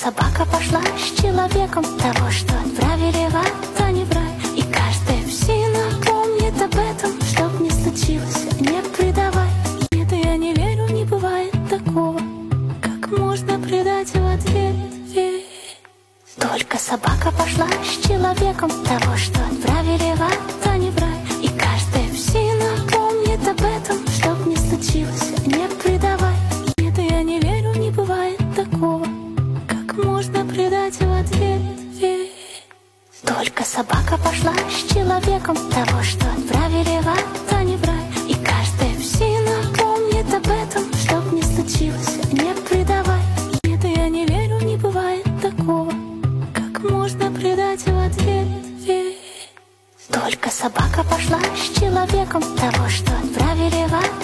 собака пошла с человеком, того, что отправили в ад, а не в рай. И каждая псина помнит об этом, чтоб не случилось, не предавай. Нет, я не верю, не бывает такого, как можно предать в ответ. Ведь только собака пошла с человеком, того, что отправили в ад, а не в рай. И каждая псина помнит об этом, чтоб не случилось, не предавай. Нет, я не верю, не бывает такого, как можно предать в ответ. Ведь только собака пошла с человеком, того, что отправили в ад, а не в рай. И каждая псина помнит об этом, чтоб не случилось, не предавай. Нет, я не верю, не бывает такого, как можно предать в ответ. Ведь только собака пошла с человеком, того, что отправили в ад,